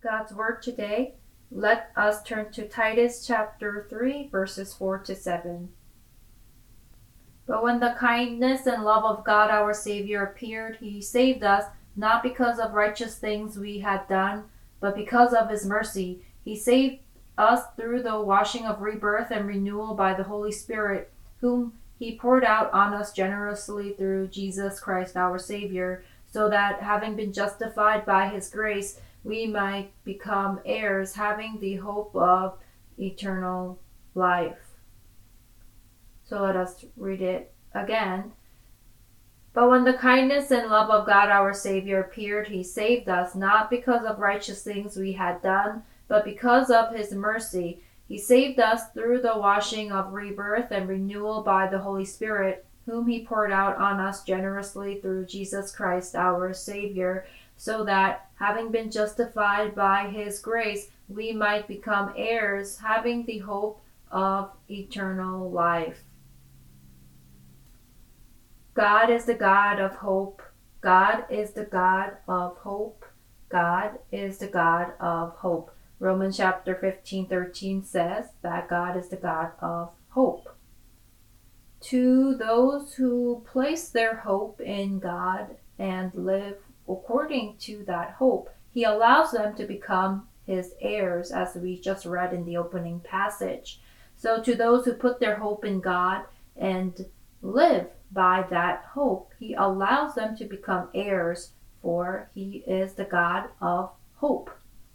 God's Word today, let us turn to Titus chapter 3, verses 4 to 7. But when the kindness and love of God our Savior appeared, He saved us, not because of righteous things we had done, but because of His mercy. He saved us through the washing of rebirth and renewal by the Holy Spirit, whom He poured out on us generously through Jesus Christ our Savior, so that, having been justified by His grace, we might become heirs, having the hope of eternal life. So let us read it again. But when the kindness and love of God our Savior appeared, He saved us, not because of righteous things we had done, but because of His mercy. He saved us through the washing of rebirth and renewal by the Holy Spirit, whom He poured out on us generously through Jesus Christ our Savior, so that, having been justified by His grace, we might become heirs, having the hope of eternal life. God is the God of hope. God is the God of hope. God is the God of hope. Romans chapter 15:13 says that God is the God of hope. To those who place their hope in God and live according to that hope, He allows them to become His heirs, as we just read in the opening passage. So to those who put their hope in God and live by that hope, He allows them to become heirs, for He is the God of hope.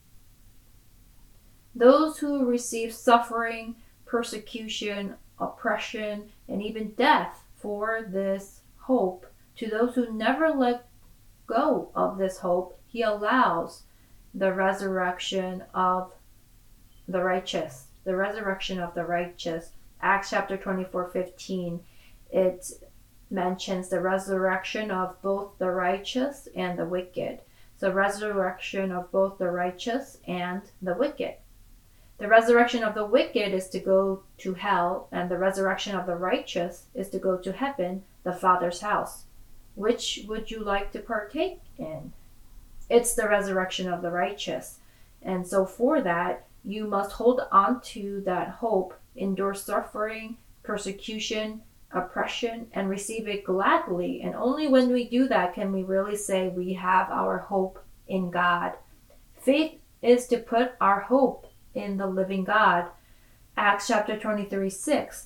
Those who receive suffering, persecution, oppression, and even death for this hope, to those who never let go of this hope, He allows the resurrection of the righteous. The resurrection of the righteous. Acts chapter 24:15, it mentions the resurrection of both the righteous and the wicked. So resurrection of both the righteous and the wicked. The resurrection of the wicked is to go to hell, and the resurrection of the righteous is to go to heaven, the Father's house. Which would you like to partake in? It's the resurrection of the righteous. And so for that, you must hold on to that hope, endure suffering, persecution, oppression, and receive it gladly. And only when we do that can we really say we have our hope in God. Faith is to put our hope in the living God. Acts chapter 23:6.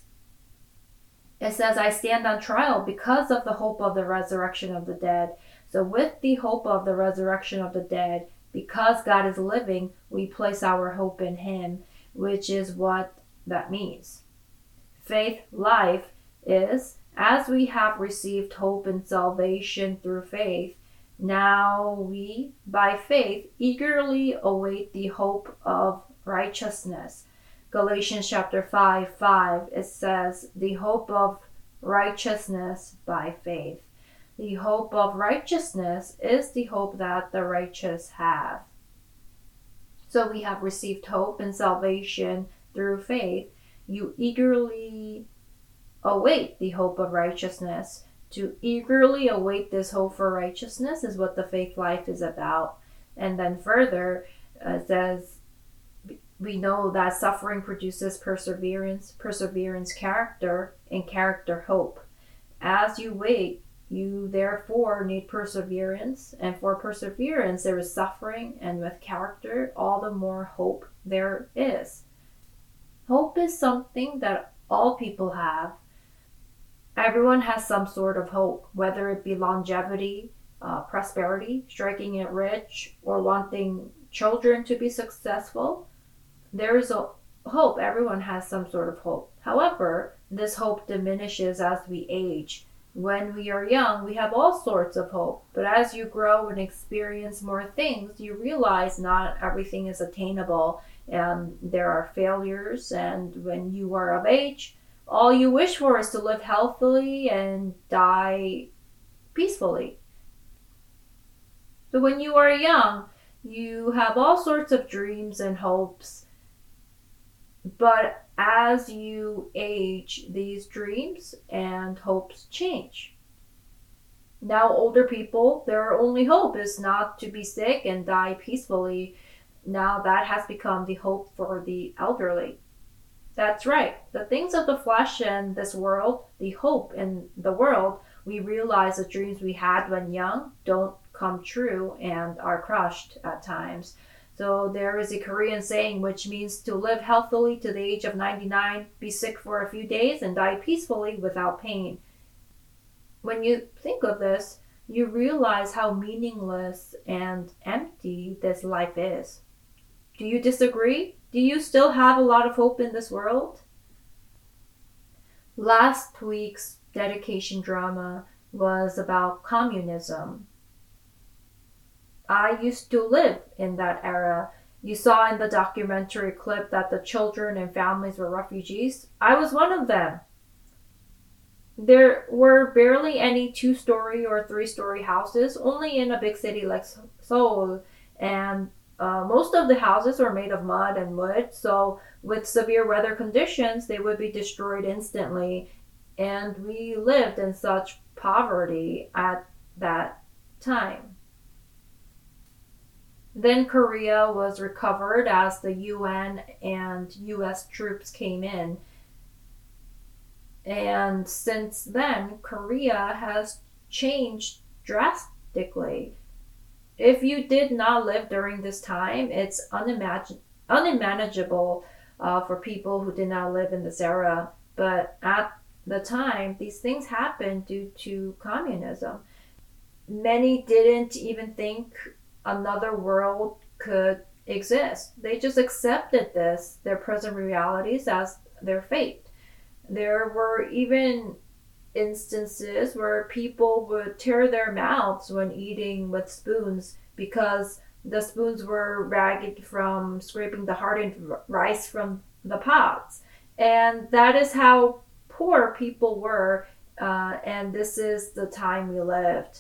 It says, I stand on trial because of the hope of the resurrection of the dead. So with the hope of the resurrection of the dead, because God is living, we place our hope in Him, which is what that means. Faith life is, as we have received hope and salvation through faith, now we, by faith, eagerly await the hope of righteousness. Galatians chapter 5:5, it says, the hope of righteousness by faith. The hope of righteousness is the hope that the righteous have. So we have received hope and salvation through faith. You eagerly await the hope of righteousness. To eagerly await this hope for righteousness is what the faith life is about. And then further, it says, we know that suffering produces perseverance, perseverance character, and character hope. As you wait, you therefore need perseverance, and for perseverance there is suffering, and with character all the more hope there is. Hope is something that all people have. Everyone has some sort of hope, whether it be longevity, prosperity, striking it rich, or wanting children to be successful. There is a hope. Everyone has some sort of hope. However, this hope diminishes as we age. When we are young, we have all sorts of hope. But as you grow and experience more things, you realize not everything is attainable, and there are failures. And when you are of age, all you wish for is to live healthily and die peacefully. So when you are young, you have all sorts of dreams and hopes. But as you age, these dreams and hopes change. Now older people, their only hope is not to be sick and die peacefully. Now that has become the hope for the elderly. That's right. The things of the flesh and this world, the hope in the world, we realize the dreams we had when young don't come true and are crushed at times. So there is a Korean saying which means to live healthily to the age of 99, be sick for a few days, and die peacefully without pain. When you think of this, you realize how meaningless and empty this life is. Do you disagree? Do you still have a lot of hope in this world? Last week's dedication drama was about communism. I used to live in that era. You saw in the documentary clip that the children and families were refugees. I was one of them. There were barely any two-story or three-story houses, only in a big city like Seoul. And most of the houses were made of mud and wood, so with severe weather conditions, they would be destroyed instantly. And we lived in such poverty at that time. Then Korea was recovered as the UN and US troops came in. And since then, Korea has changed drastically. If you did not live during this time, it's unmanageable for people who did not live in this era. But at the time, these things happened due to communism. Many didn't even think another world could exist. They just accepted this, their present realities, as their fate. There were even instances where people would tear their mouths when eating with spoons because the spoons were ragged from scraping the hardened rice from the pots. And that is how poor people were, and this is the time we lived.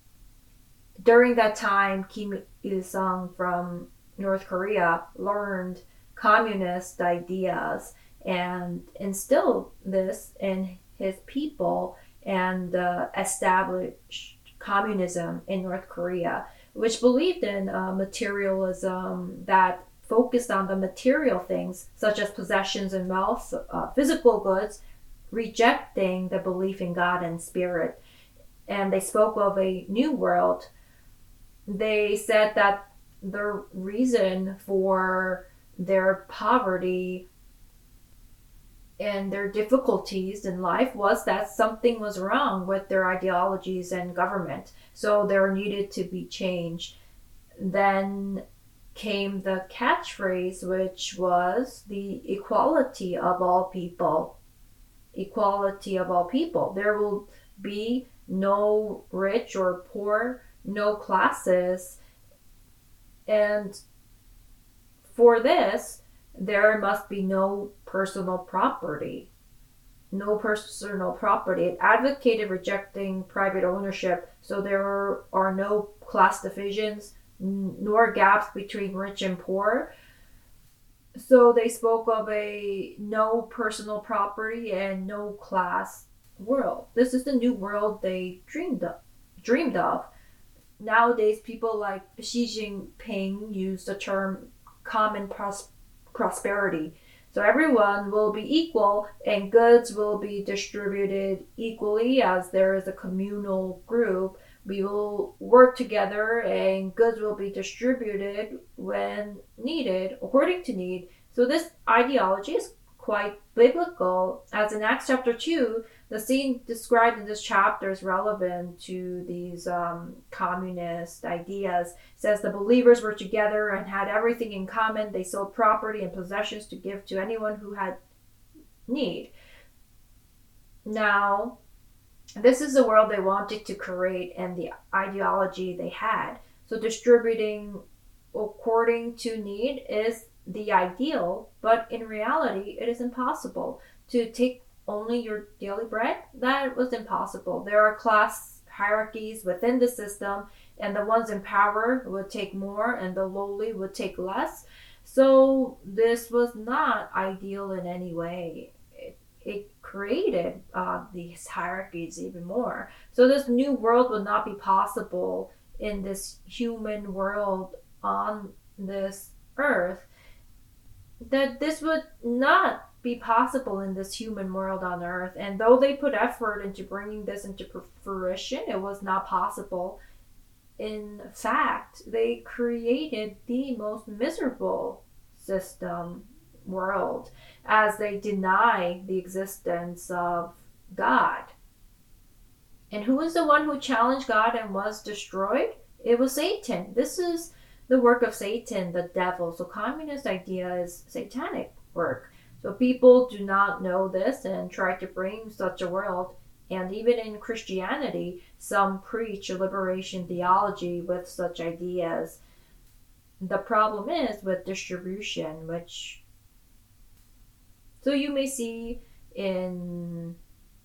During that time, Kim Il sung from North Korea learned communist ideas and instilled this in his people and established communism in North Korea, which believed in materialism that focused on the material things such as possessions and wealth, physical goods, rejecting the belief in God and spirit. And they spoke of a new world. They said that the reason for their poverty and their difficulties in life was that something was wrong with their ideologies and government. So there needed to be change. Then came the catchphrase, which was the equality of all people. Equality of all people. There will be no rich or poor, no classes. And for this, there must be no personal property. No personal property. It advocated rejecting private ownership, so there are no class divisions nor gaps between rich and poor. So they spoke of a no personal property and no class world. This is the new world they dreamed of. Nowadays, people like Xi Jinping use the term common prosperity. So everyone will be equal and goods will be distributed equally as there is a communal group. We will work together and goods will be distributed when needed, according to need. So this ideology is quite biblical, as in Acts chapter 2, the scene described in this chapter is relevant to these communist ideas. It says the believers were together and had everything in common. They sold property and possessions to give to anyone who had need. Now, this is the world they wanted to create and the ideology they had. So distributing according to need is the ideal, but in reality, it is impossible. To take only your daily bread, that was impossible. There are class hierarchies within the system, and the ones in power would take more, and the lowly would take less. So this was not ideal in any way. It created these hierarchies even more. So this new world would not be possible in this human world on this that this would not be possible in this human world on earth. And though they put effort into bringing this into fruition, it was not possible. In fact, they created the most miserable system world as they deny the existence of God. And who was the one who challenged God and was destroyed? It was Satan. This is the work of Satan, the devil. So communist idea is satanic work. So people do not know this and try to bring such a world. And even in Christianity, some preach a liberation theology with such ideas. The problem is with distribution, which so you may see in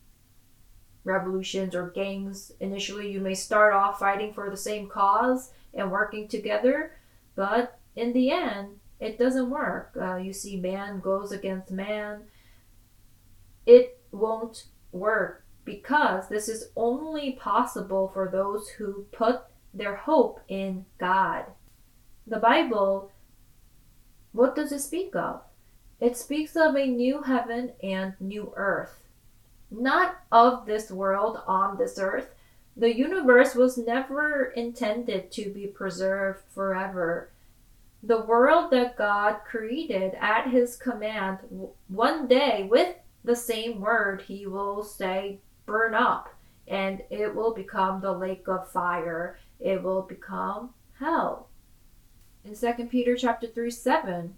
revolutions or gangs. Initially, you may start off fighting for the same cause and working together, but in the end, it doesn't work. You see man goes against man. It won't work because this is only possible for those who put their hope in God. The Bible, what does it speak of? It speaks of a new heaven and new earth. Not of this world on this earth. The universe was never intended to be preserved forever. The world that God created at his command, one day with the same word, he will say, burn up, and it will become the lake of fire. It will become hell. In 2 Peter chapter 3:7,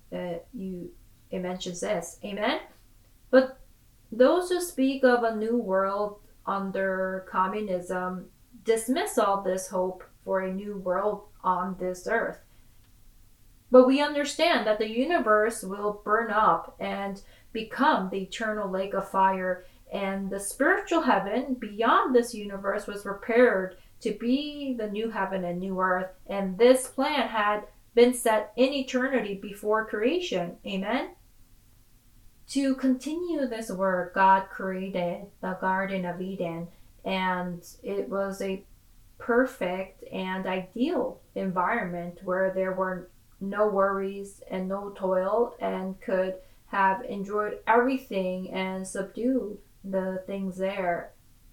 it mentions this. Amen? But those who speak of a new world under communism dismiss all this hope for a new world on this earth. But we understand that the universe will burn up and become the eternal lake of fire, and the spiritual heaven beyond this universe was prepared to be the new heaven and new earth, and this plan had been set in eternity before creation. Amen? To continue this work, God created the Garden of Eden, and it was a perfect and ideal environment where there were no worries and no toil, and could have enjoyed everything and subdue the things there.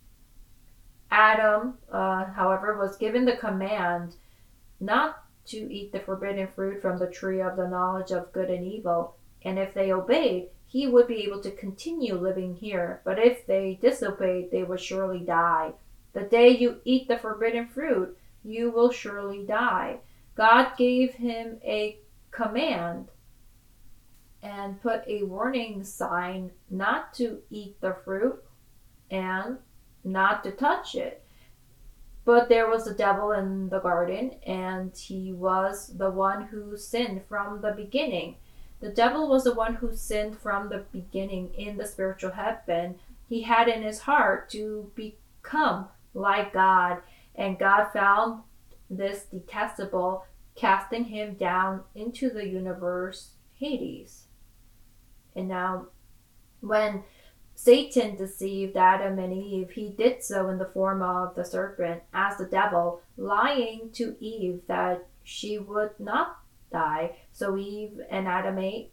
Adam, however, was given the command not to eat the forbidden fruit from the tree of the knowledge of good and evil, and if they obeyed, he would be able to continue living here. But if they disobeyed, they would surely die. The day you eat the forbidden fruit, you will surely die. God gave him a command and put a warning sign not to eat the fruit and not to touch it. But there was the devil in the garden, and he was the one who sinned from the beginning. The devil was the one who sinned from the beginning in the spiritual heaven. He had in his heart to become like God, and God found this detestable, casting him down into the universe, Hades. And now, when Satan deceived Adam and Eve, he did so in the form of the serpent as the devil, lying to Eve that she would not die. So Eve ate and Adam ate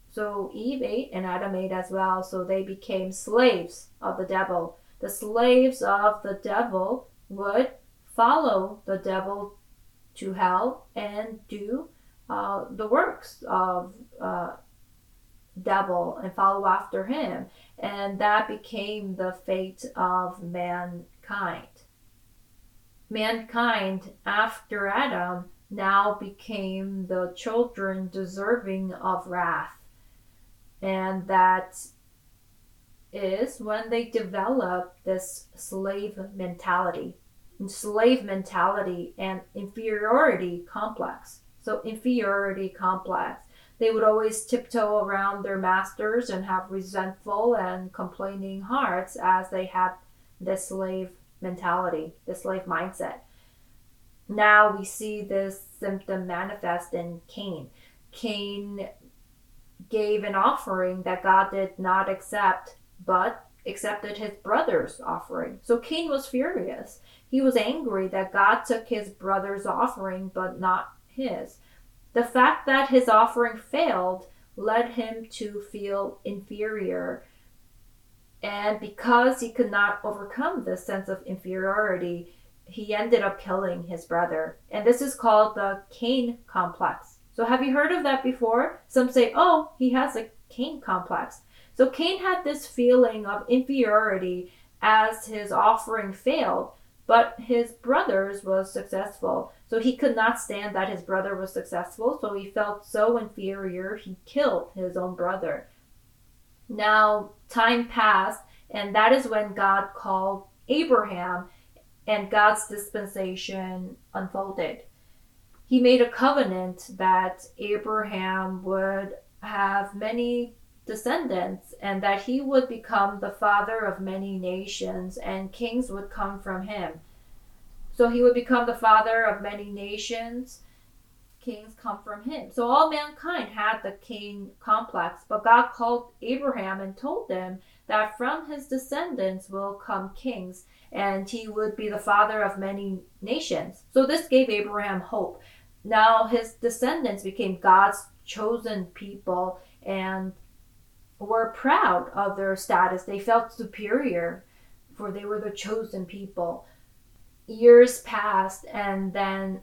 as well. So they became slaves of the devil. The slaves of the devil would follow the devil to hell and do the works of devil and follow after him. And that became the fate of mankind. Mankind, after Adam, now became the children deserving of wrath. And that is when they develop this slave mentality and inferiority complex. So inferiority complex. They would always tiptoe around their masters and have resentful and complaining hearts as they had this slave mentality, this slave mindset. Now we see this symptom manifest in Cain. Cain gave an offering that God did not accept, but accepted his brother's offering. So Cain was furious. He was angry that God took his brother's offering, but not his. The fact that his offering failed led him to feel inferior. And because he could not overcome this sense of inferiority, he ended up killing his brother. And this is called the Cain complex. So have you heard of that before? Some say, oh, he has a Cain complex. So Cain had this feeling of inferiority as his offering failed, but his brother's was successful. So he could not stand that his brother was successful, so he felt so inferior, he killed his own brother. Now, time passed, and that is when God called Abraham, and God's dispensation unfolded. He made a covenant that Abraham would have many descendants and that he would become the father of many nations and kings would come from him. So he would become the father of many nations, kings come from him. So all mankind had the Cain complex, but God called Abraham and told him that from his descendants will come kings and he would be the father of many nations. So this gave Abraham hope. Now his descendants became God's chosen people and were proud of their status. They felt superior for they were the chosen people. Years passed and then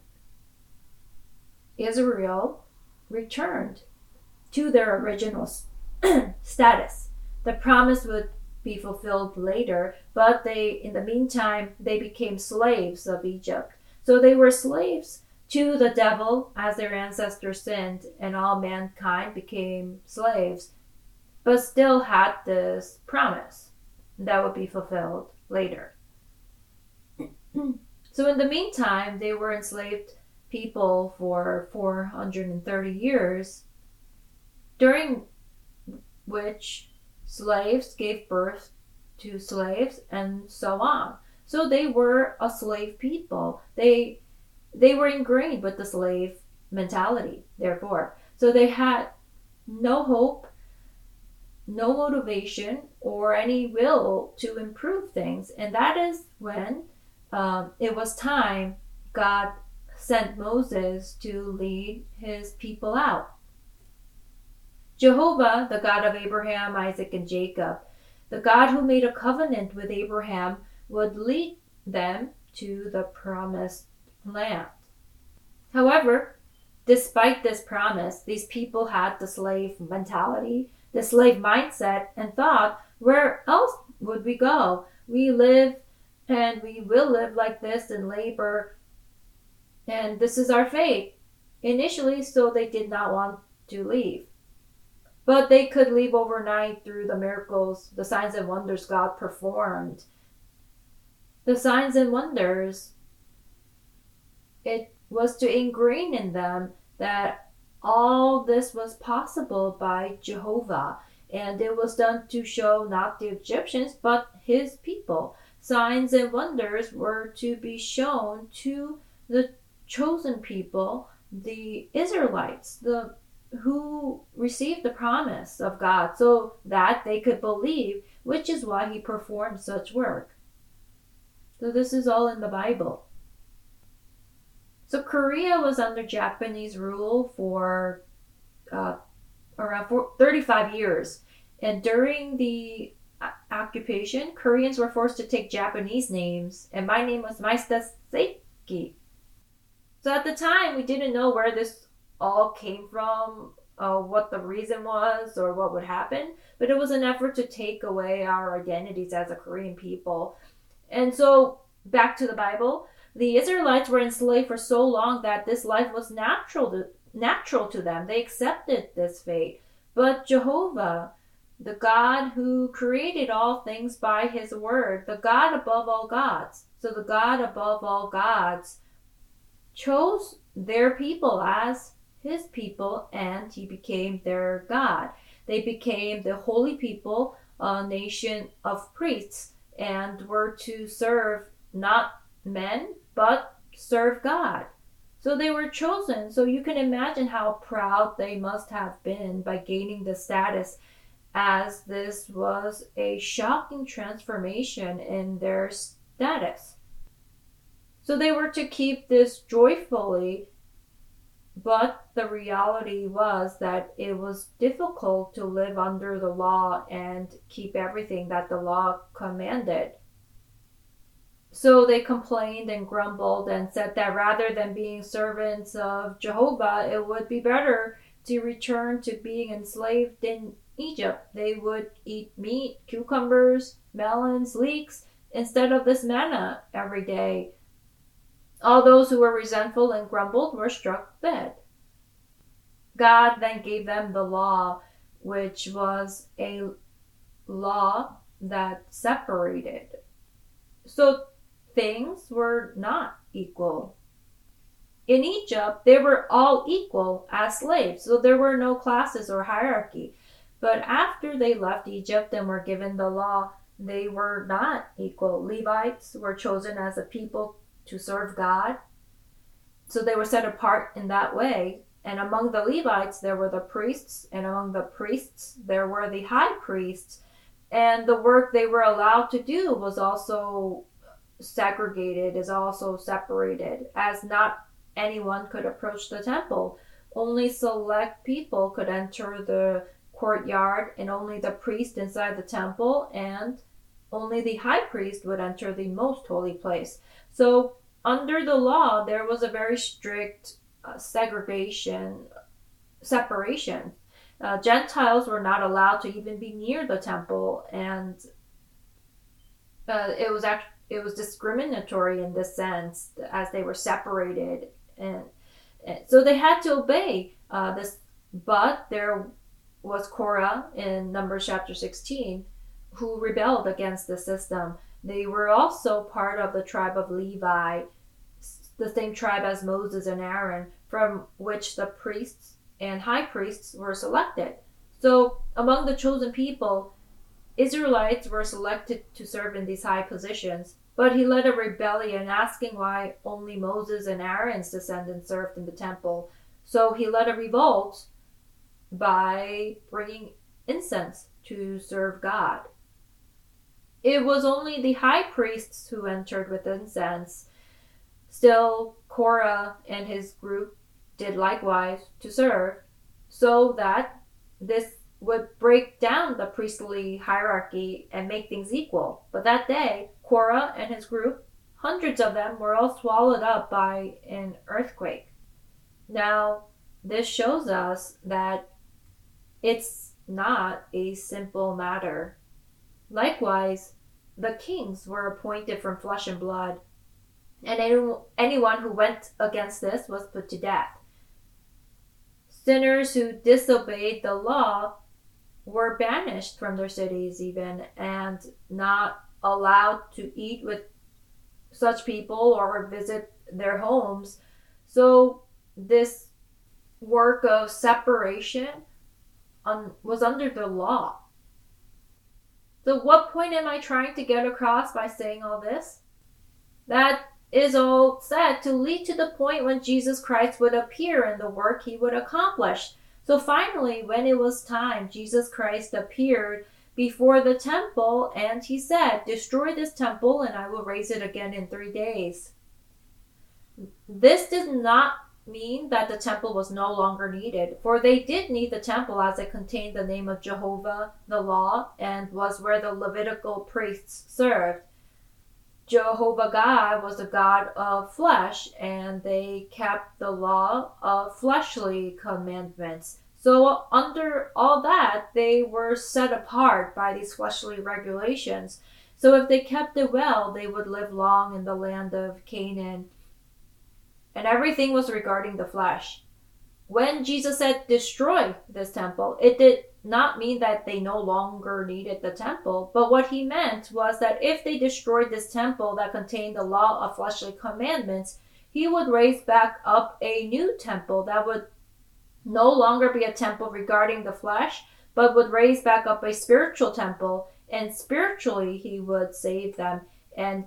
Israel returned to their original status. The promise would be fulfilled later, but in the meantime, they became slaves of Egypt. So they were slaves to the devil as their ancestors sinned, and all mankind became slaves, but still had this promise that would be fulfilled later. So in the meantime, they were enslaved people for 430 years, during which slaves gave birth to slaves and so on. So they were a slave people. They were ingrained with the slave mentality, therefore. So they had no hope, no motivation, or any will to improve things. And that is when it was time God sent Moses to lead his people out. Jehovah, the God of Abraham, Isaac, and Jacob, the God who made a covenant with Abraham, would lead them to the promised land. However, despite this promise, these people had the slave mentality, the slave mindset, and thought, where else would we go? We live and we will live like this in labor, and this is our fate. Initially, so they did not want to leave. But they could leave overnight through the miracles, the signs and wonders God performed. The signs and wonders, it was to ingrain in them that all this was possible by Jehovah. And it was done to show not the Egyptians, but his people. Signs and wonders were to be shown to the chosen people, the Israelites, who received the promise of God, so that they could believe, which is why he performed such work. So this is all in the Bible. So Korea was under Japanese rule for around 35 years. And during the occupation, Koreans were forced to take Japanese names. And my name was Maista Seiki. So at the time, we didn't know where this all came from, what the reason was, or what would happen. But it was an effort to take away our identities as a Korean people. And so, back to the Bible, the Israelites were enslaved for so long that this life was natural to them. They accepted this fate. But Jehovah, the God who created all things by his word, the God above all gods, so the God above all gods chose their people as his people, and he became their God. They became the holy people, a nation of priests, and were to serve not men, but serve God. So they were chosen. So you can imagine how proud they must have been by gaining the status, as this was a shocking transformation in their status. So they were to keep this joyfully But the reality was that it was difficult to live under the law and keep everything that the law commanded. So they complained and grumbled and said that rather than being servants of Jehovah, it would be better to return to being enslaved in Egypt. They would eat meat, cucumbers, melons, leeks, instead of this manna every day. All those who were resentful and grumbled were struck dead. God then gave them the law, which was a law that separated. So things were not equal. In Egypt, they were all equal as slaves, so there were no classes or hierarchy. But after they left Egypt and were given the law, they were not equal. Levites were chosen as a people to serve God, so they were set apart in that way. And among the Levites, there were the priests, and among the priests, there were the high priests. And the work they were allowed to do was also segregated, is also separated, as not anyone could approach the temple. Only select people could enter the courtyard, and only the priest inside the temple, and only the high priest would enter the most holy place. So under the law, there was a very strict separation. Gentiles were not allowed to even be near the temple, and it was discriminatory in this sense, as they were separated, and so they had to obey this. But there was Korah in Numbers chapter 16, who rebelled against the system. They were also part of the tribe of Levi, the same tribe as Moses and Aaron, from which the priests and high priests were selected. So among the chosen people, Israelites were selected to serve in these high positions, but he led a rebellion, asking why only Moses and Aaron's descendants served in the temple. So he led a revolt by bringing incense to serve God. It was only the high priests who entered with incense. Still, Korah and his group did likewise to serve, so that this would break down the priestly hierarchy and make things equal. But that day, Korah and his group, hundreds of them, were all swallowed up by an earthquake. Now, this shows us that it's not a simple matter. Likewise, the kings were appointed from flesh and blood, and anyone who went against this was put to death. Sinners who disobeyed the law were banished from their cities even, and not allowed to eat with such people or visit their homes. So this work of separation was under the law. So what point am I trying to get across by saying all this? That is all said to lead to the point when Jesus Christ would appear and the work he would accomplish. So finally, when it was time, Jesus Christ appeared before the temple, and he said, "Destroy this temple and I will raise it again in 3 days." This did not mean that the temple was no longer needed, for they did need the temple as it contained the name of Jehovah, the law, and was where the Levitical priests served. Jehovah God was a God of flesh, and they kept the law of fleshly commandments. So under all that, they were set apart by these fleshly regulations. So if they kept it well, they would live long in the land of Canaan. And everything was regarding the flesh. When Jesus said, "Destroy this temple," it did not mean that they no longer needed the temple, but what he meant was that if they destroyed this temple that contained the law of fleshly commandments, he would raise back up a new temple that would no longer be a temple regarding the flesh, but would raise back up a spiritual temple, and spiritually he would save them, and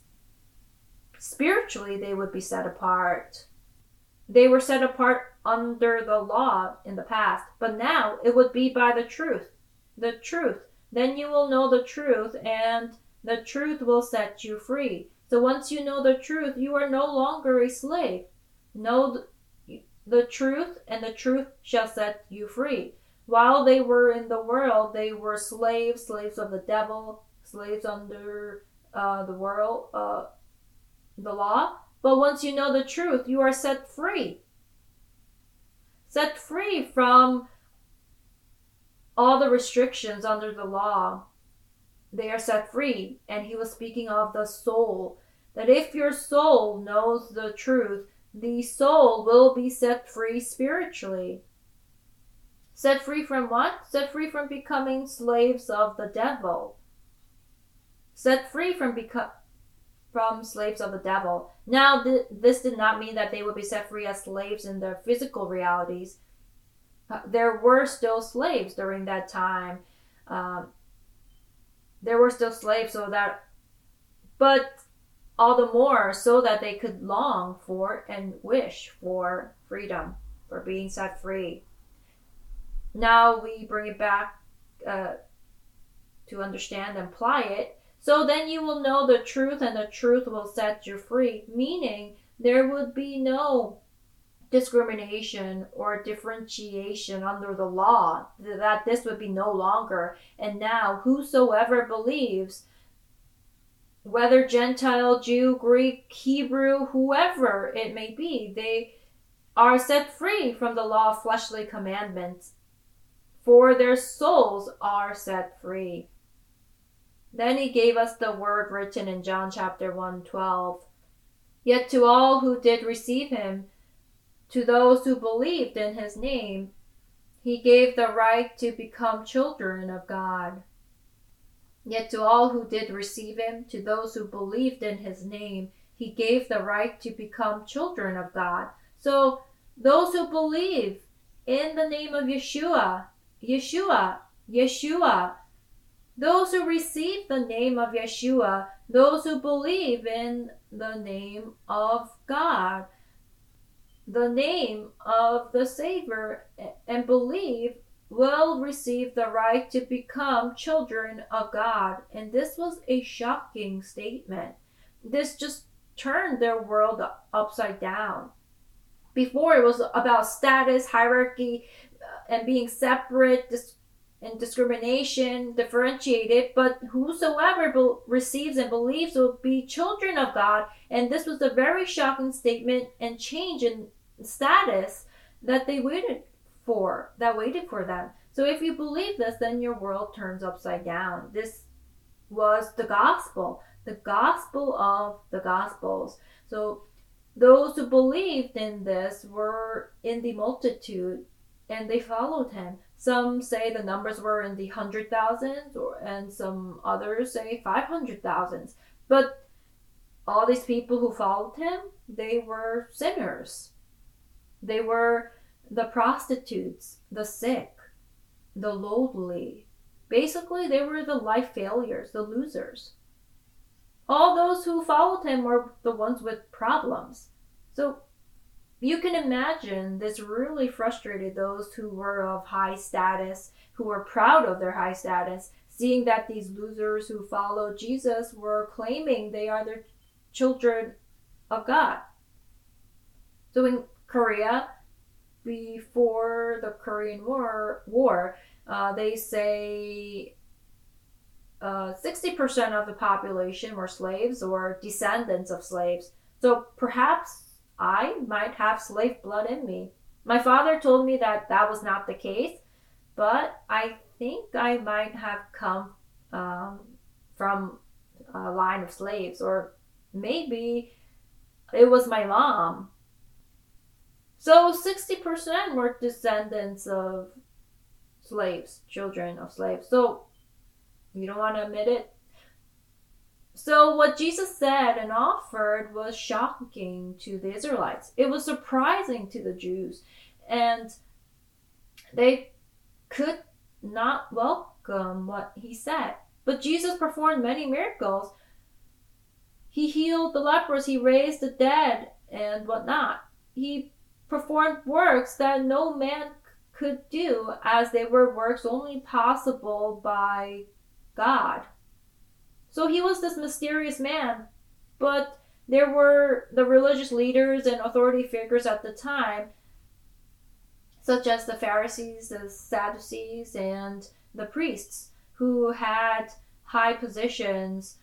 spiritually they would be set apart. They were set apart under the law in the past, but now it would be by the truth. The truth. Then you will know the truth, and the truth will set you free. So once you know the truth, you are no longer a slave. the truth, and the truth shall set you free. While they were in the world, they were slaves of the devil, slaves under the world, the law. But once you know the truth, you are set free. Set free from all the restrictions under the law. They are set free. And he was speaking of the soul. That if your soul knows the truth, the soul will be set free spiritually. Set free from what? Set free from becoming slaves of the devil. Set free from slaves of the devil. Now, this did not mean that they would be set free as slaves in their physical realities. There were still slaves during that time. There were still slaves, but all the more so that they could long for and wish for freedom, for being set free. Now we bring it back to understand and apply it. So then you will know the truth, and the truth will set you free. Meaning there would be no discrimination or differentiation under the law. That this would be no longer. And now whosoever believes, whether Gentile, Jew, Greek, Hebrew, whoever it may be, they are set free from the law of fleshly commandments, for their souls are set free. Then he gave us the word written in John chapter 1:12. Yet to all who did receive him, to those who believed in his name, he gave the right to become children of God. Yet to all who did receive him, to those who believed in his name, he gave the right to become children of God. So those who believe in the name of Yeshua, those who receive the name of Yeshua, those who believe in the name of God, the name of the Savior, and believe, will receive the right to become children of God. And this was a shocking statement. This just turned their world upside down. Before, it was about status, hierarchy, and being separate, and discrimination, differentiated, but whosoever receives and believes will be children of God. And this was a very shocking statement and change in status that they waited for them. So if you believe this, then your world turns upside down. This was the gospel of the gospels. So those who believed in this were in the multitude, and they followed him. Some say the numbers were in the 100,000s, and some others say 500,000. But all these people who followed him, they were sinners. They were the prostitutes, the sick, the lowly. Basically, they were the life failures, the losers. All those who followed him were the ones with problems. So you can imagine this really frustrated those who were of high status, who were proud of their high status, seeing that these losers who followed Jesus were claiming they are the children of God. So in Korea, before the Korean War, they say 60% of the population were slaves or descendants of slaves. So perhaps I might have slave blood in me. My father told me that was not the case, but I think I might have come from a line of slaves, or maybe it was my mom. So 60% were descendants of slaves, children of slaves. So you don't want to admit it? So what Jesus said and offered was shocking to the Israelites. It was surprising to the Jews. And they could not welcome what he said. But Jesus performed many miracles. He healed the lepers. He raised the dead and whatnot. He performed works that no man could do, as they were works only possible by God. So he was this mysterious man, but there were the religious leaders and authority figures at the time such as the Pharisees, the Sadducees, and the priests who had high positions.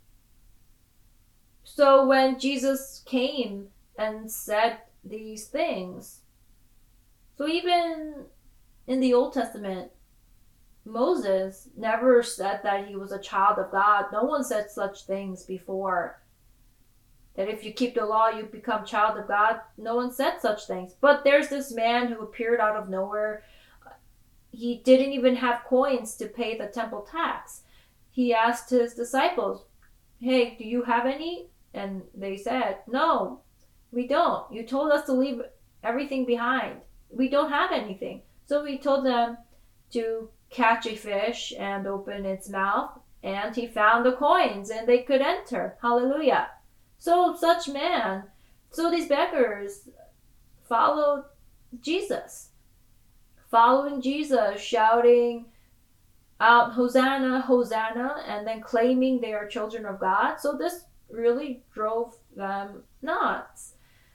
So when Jesus came and said these things, so even in the Old Testament, Moses never said that he was a child of God. No one said such things before. That if you keep the law, you become child of God. No one said such things. But there's this man who appeared out of nowhere. He didn't even have coins to pay the temple tax. He asked his disciples, "Hey, do you have any?" And they said, "No, we don't. You told us to leave everything behind. We don't have anything." So he told them to catch a fish and open its mouth, and he found the coins and they could enter. Hallelujah. So these beggars followed Jesus, following Jesus, shouting out, "Hosanna, Hosanna," and then claiming they are children of God. So this really drove them nuts.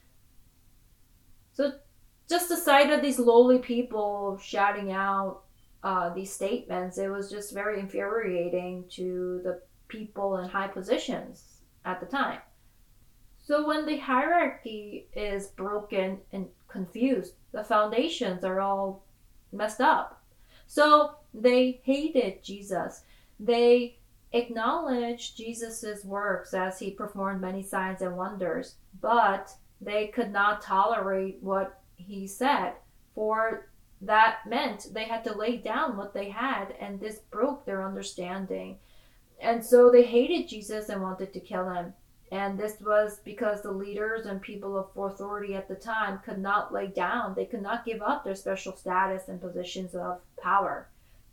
So just the sight of these lowly people shouting out these statements, it was just very infuriating to the people in high positions at the time. So when the hierarchy is broken and confused, the foundations are all messed up. So they hated Jesus. They acknowledged Jesus' works as he performed many signs and wonders, but they could not tolerate what he said, for that meant they had to lay down what they had, and this broke their understanding. And so they hated Jesus and wanted to kill him. And this was because the leaders and people of authority at the time could not lay down. They could not give up their special status and positions of power.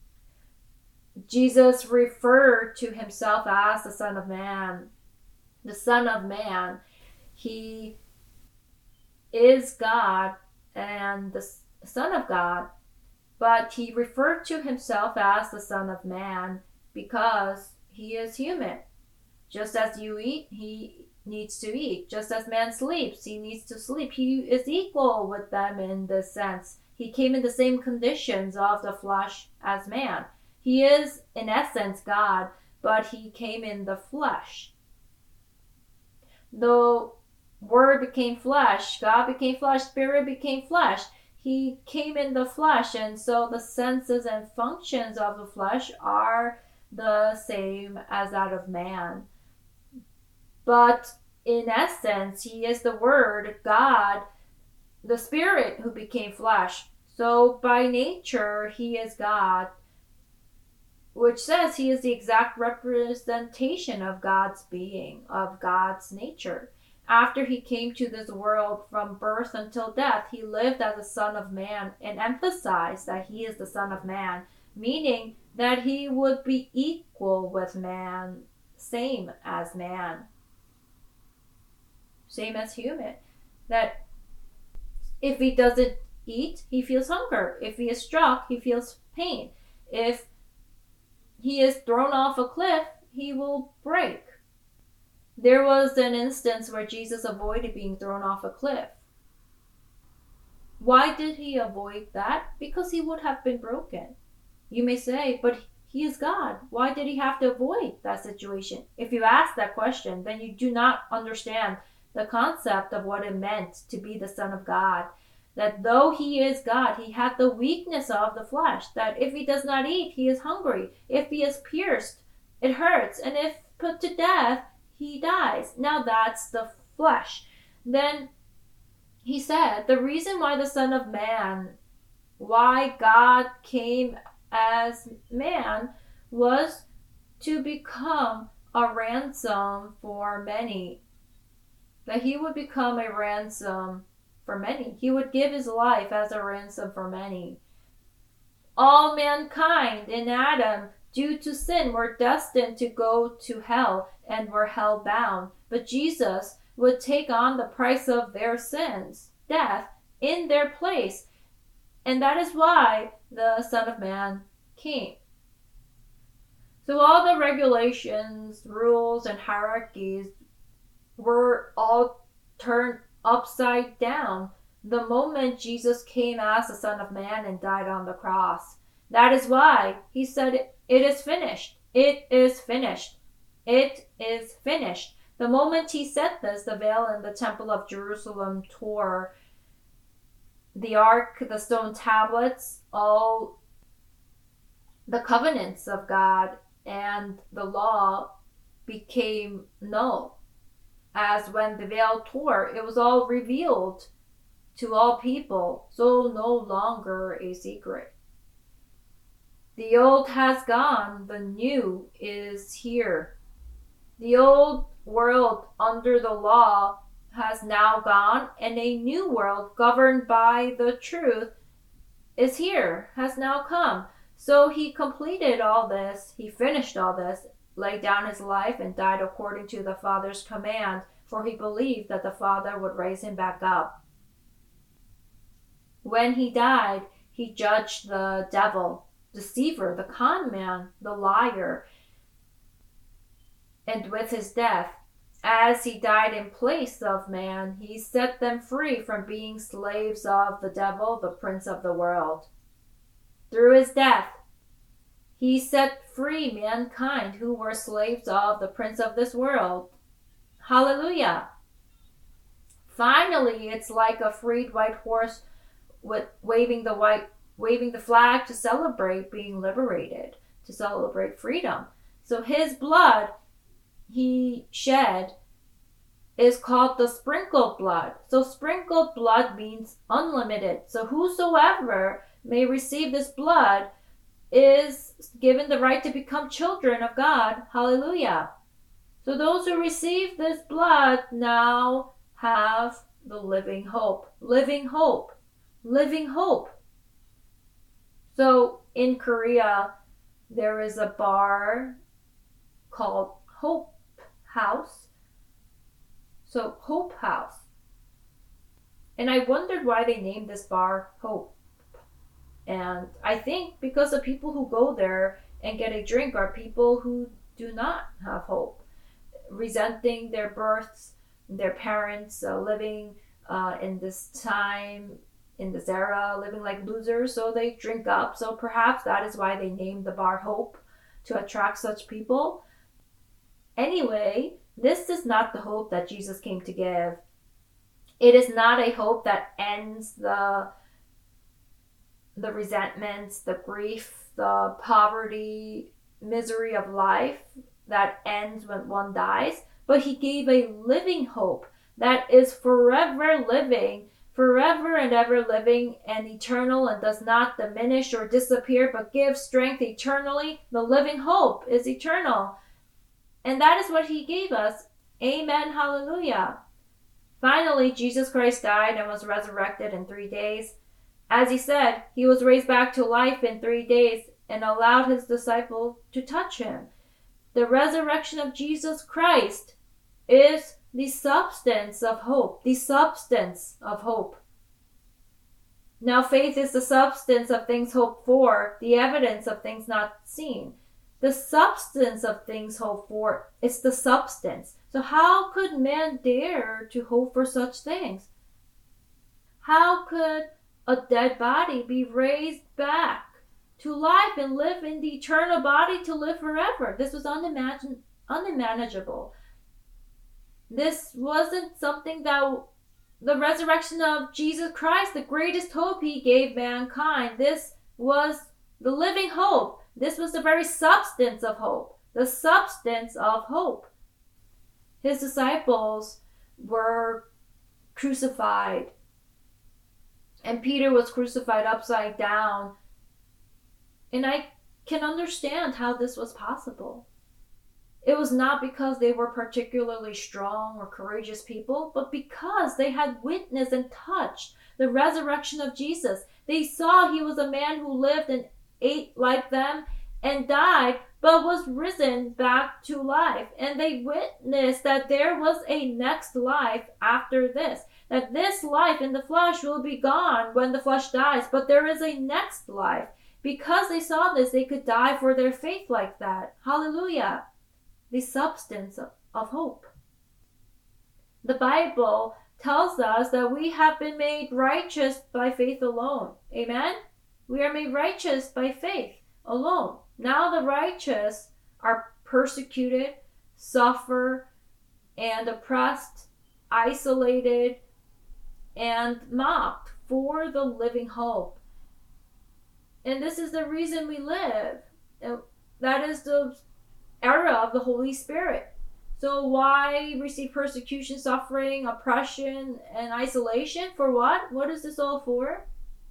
Jesus referred to himself as the Son of Man. The Son of Man. He is God and the Son of God, but he referred to himself as the Son of Man because he is human. Just as you eat, he needs to eat. Just as man sleeps, he needs to sleep. He is equal with them in this sense. He came in the same conditions of the flesh as man. He is, in essence, God, but he came in the flesh. The Word became flesh, God became flesh, Spirit became flesh. He came in the flesh, and so the senses and functions of the flesh are the same as that of man. But in essence, he is the Word, God, the Spirit who became flesh. So by nature, he is God, which says he is the exact representation of God's being, of God's nature. After he came to this world from birth until death, he lived as a Son of Man and emphasized that he is the Son of Man, meaning that he would be equal with man, same as man. Same as human. That if he doesn't eat, he feels hunger. If he is struck, he feels pain. If he is thrown off a cliff, he will break. There was an instance where Jesus avoided being thrown off a cliff. Why did he avoid that? Because he would have been broken. You may say, but he is God. Why did he have to avoid that situation? If you ask that question, then you do not understand the concept of what it meant to be the Son of God. That though he is God, he had the weakness of the flesh. That if he does not eat, he is hungry. If he is pierced, it hurts. And if put to death, he dies. Now that's the flesh. Then he said, the reason why the Son of Man, why God came as man, was to become a ransom for many. That he would become a ransom for many. He would give his life as a ransom for many. All mankind in Adam, due to sin, were destined to go to hell and were hell bound. But Jesus would take on the price of their sins, death, in their place. And that is why the Son of Man came. So all the regulations, rules, and hierarchies were all turned upside down the moment Jesus came as the Son of Man and died on the cross. That is why he said, "It is finished. It is finished. It is finished." The moment he said this, the veil in the Temple of Jerusalem tore. The ark, the stone tablets, all the covenants of God and the law became null. As when the veil tore, it was all revealed to all people, so no longer a secret. The old has gone, the new is here. The old world under the law has now gone, and a new world governed by the truth is here, has now come. So he completed all this, he finished all this, laid down his life and died according to the Father's command, for he believed that the Father would raise him back up. When he died, he judged the devil, deceiver, the con man, the liar, and with his death, as he died in place of man, he set them free from being slaves of the devil, the prince of the world. Through his death, he set free mankind who were slaves of the prince of this world. Hallelujah. Finally, it's like a freed white horse with waving the flag to celebrate being liberated, to celebrate freedom. So his blood he shed is called the sprinkled blood. So sprinkled blood means unlimited. So whosoever may receive this blood is given the right to become children of God. Hallelujah. So those who receive this blood now have the living hope. Living hope. Living hope. So in Korea, there is a bar called Hope House. So Hope House. And I wondered why they named this bar Hope. And I think because the people who go there and get a drink are people who do not have hope, resenting their births, their parents, living in this time, in this era, living like losers, so they drink up. So perhaps that is why they named the bar Hope, to attract such people. Anyway, this is not the hope that Jesus came to give. It is not a hope that ends the resentments, the grief, the poverty, misery of life that ends when one dies. But he gave a living hope that is forever living, forever and ever living and eternal, and does not diminish or disappear, but gives strength eternally. The living hope is eternal. And that is what he gave us. Amen. Hallelujah. Finally, Jesus Christ died and was resurrected in 3 days. As he said, he was raised back to life in 3 days and allowed his disciples to touch him. The resurrection of Jesus Christ is the substance of hope. The substance of hope. Now faith is the substance of things hoped for, the evidence of things not seen. The substance of things hoped for is the substance. So how could man dare to hope for such things? How could a dead body be raised back to life and live in the eternal body to live forever? This was unmanageable. This wasn't something that the resurrection of Jesus Christ, the greatest hope he gave mankind, this was the living hope. This was the very substance of hope. The substance of hope. His disciples were crucified. And Peter was crucified upside down. And I can understand how this was possible. It was not because they were particularly strong or courageous people, but because they had witnessed and touched the resurrection of Jesus. They saw he was a man who lived and ate like them and died, but was risen back to life. And they witnessed that there was a next life after this. That this life in the flesh will be gone when the flesh dies, but there is a next life. Because they saw this, they could die for their faith like that. Hallelujah. The substance of hope. The Bible tells us that we have been made righteous by faith alone. Amen? We are made righteous by faith alone. Now the righteous are persecuted, suffer, and oppressed, isolated, and mocked for the living hope. And this is the reason we live. That is the era of the Holy Spirit. So why receive persecution, suffering, oppression, and isolation? For what? What is this all for?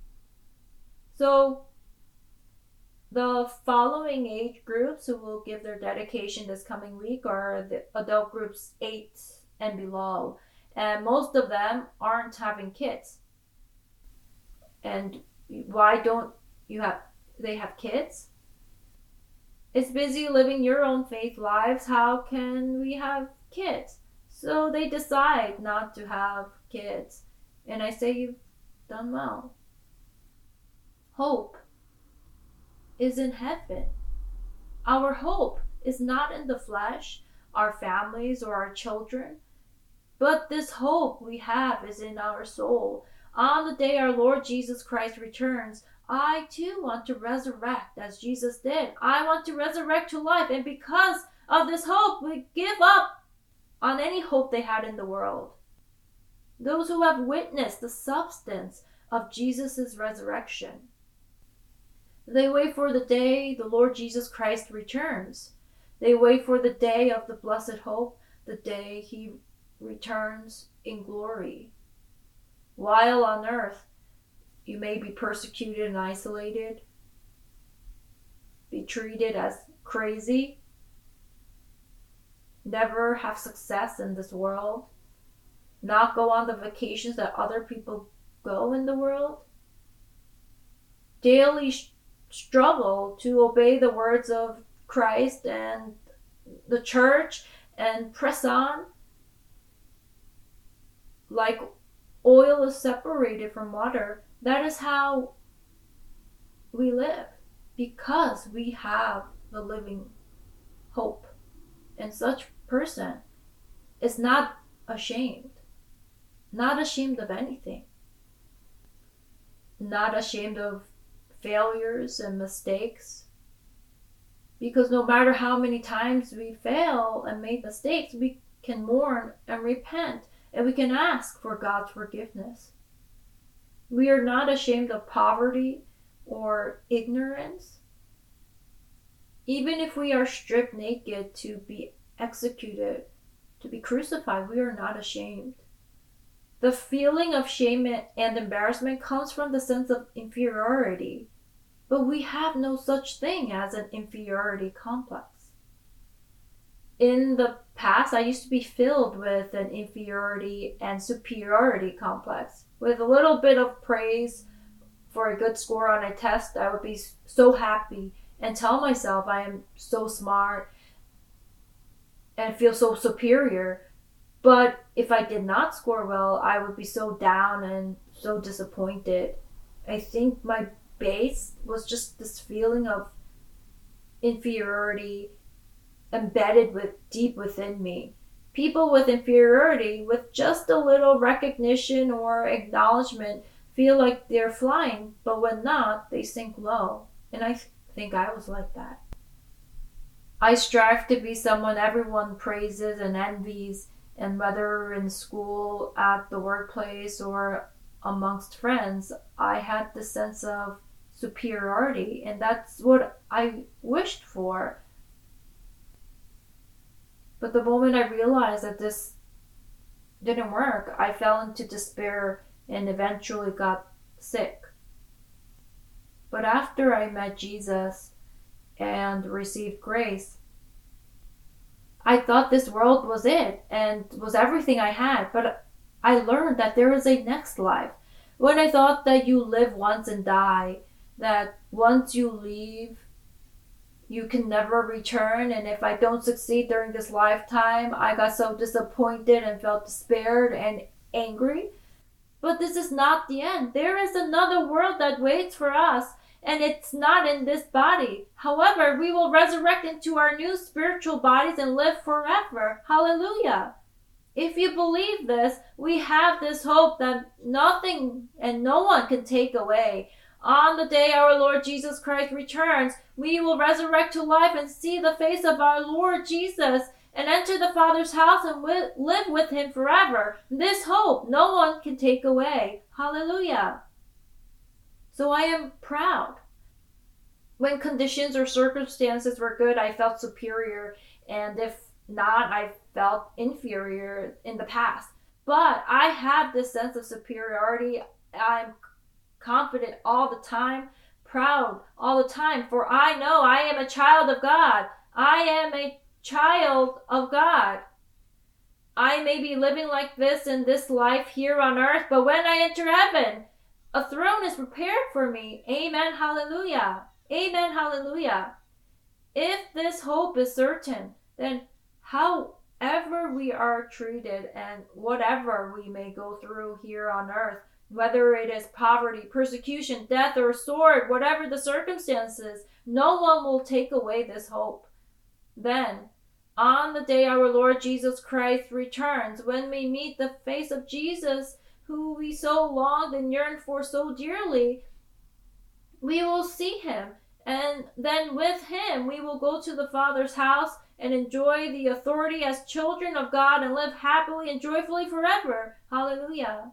So the following age groups who will give their dedication this coming week are the adult groups 8 and below. And most of them aren't having kids. And why don't they have kids? It's busy living your own faith lives. How can we have kids? So they decide not to have kids. And I say you've done well. Hope is in heaven. Our hope is not in the flesh, our families, or our children. But this hope we have is in our soul. On the day our Lord Jesus Christ returns, I too want to resurrect as Jesus did. I want to resurrect to life. And because of this hope, we give up on any hope they had in the world. Those who have witnessed the substance of Jesus' resurrection, they wait for the day the Lord Jesus Christ returns. They wait for the day of the blessed hope, the day he returns in glory. While on earth, you may be persecuted and isolated, be treated as crazy, never have success in this world, not go on the vacations that other people go in the world, daily struggle to obey the words of Christ and the church and press on like oil is separated from water. That is how we live, because we have the living hope. And such person is not ashamed of anything, not ashamed of failures and mistakes, because no matter how many times we fail and make mistakes, we can mourn and repent, and we can ask for God's forgiveness. We are not ashamed of poverty or ignorance. Even if we are stripped naked to be executed, to be crucified, we are not ashamed. The feeling of shame and embarrassment comes from the sense of inferiority, but we have no such thing as an inferiority complex. In the past, I used to be filled with an inferiority and superiority complex. With a little bit of praise for a good score on a test, I would be so happy and tell myself I am so smart and feel so superior. But if I did not score well, I would be so down and so disappointed. I think my base was just this feeling of inferiority embedded deep within me. People with inferiority, with just a little recognition or acknowledgement, feel like they're flying, but when not, they sink low. And I think I was like that. I strive to be someone everyone praises and envies, and whether in school, at the workplace, or amongst friends, I had this sense of superiority, and that's what I wished for. But the moment I realized that this didn't work, I fell into despair and eventually got sick. But after I met Jesus and received grace, I thought this world was it and was everything I had. But I learned that there is a next life. When I thought that you live once and die, that once you leave, you can never return, and if I don't succeed during this lifetime, I got so disappointed and felt despaired and angry. But this is not the end. There is another world that waits for us, and it's not in this body. However, we will resurrect into our new spiritual bodies and live forever. Hallelujah. If you believe this, we have this hope that nothing and no one can take away. On the day our Lord Jesus Christ returns, we will resurrect to life and see the face of our Lord Jesus and enter the Father's house and live with him forever. This hope no one can take away. Hallelujah. So I am proud. When conditions or circumstances were good, I felt superior, and if not, I felt inferior in the past. But I have this sense of superiority. I'm confident all the time, proud all the time, for I know I am a child of God. I am a child of God. I may be living like this in this life here on earth, but when I enter heaven, a throne is prepared for me. Amen, hallelujah. Amen, hallelujah. If this hope is certain, then however we are treated and whatever we may go through here on earth, whether it is poverty, persecution, death, or sword, whatever the circumstances, no one will take away this hope. Then, on the day our Lord Jesus Christ returns, when we meet the face of Jesus, who we so longed and yearned for so dearly, we will see him. And then with him, we will go to the Father's house and enjoy the authority as children of God and live happily and joyfully forever. Hallelujah.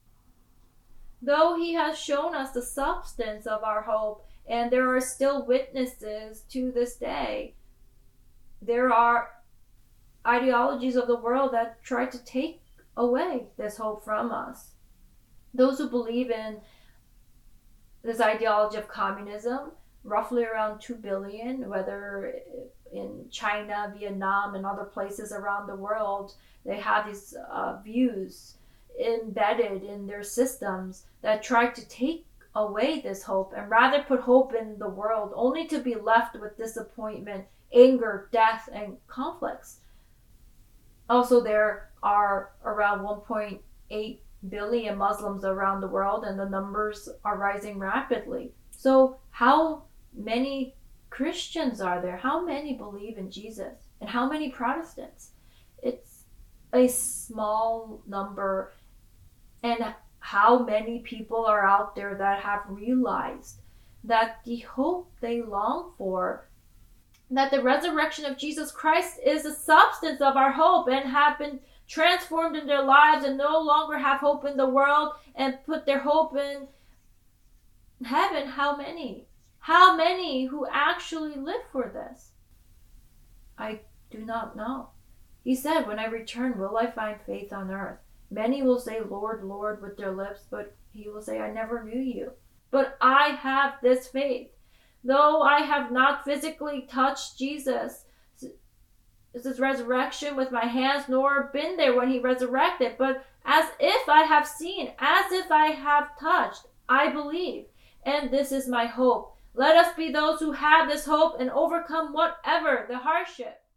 Though he has shown us the substance of our hope, and there are still witnesses to this day, there are ideologies of the world that try to take away this hope from us. Those who believe in this ideology of communism, roughly around 2 billion, whether in China, Vietnam, and other places around the world, they have these views embedded in their systems that try to take away this hope and rather put hope in the world, only to be left with disappointment, anger, death, and conflicts. Also, there are around 1.8 billion Muslims around the world, and the numbers are rising rapidly. So how many Christians are there? How many believe in Jesus? And how many Protestants? It's a small number. And how many people are out there that have realized that the hope they long for, that the resurrection of Jesus Christ is the substance of our hope, and have been transformed in their lives and no longer have hope in the world and put their hope in heaven? How many? How many who actually live for this? I do not know. He said, when I return, will I find faith on earth? Many will say, Lord, Lord, with their lips, but he will say, I never knew you. But I have this faith. Though I have not physically touched Jesus' resurrection with my hands, nor been there when he resurrected, but as if I have seen, as if I have touched, I believe. And this is my hope. Let us be those who have this hope and overcome whatever the hardship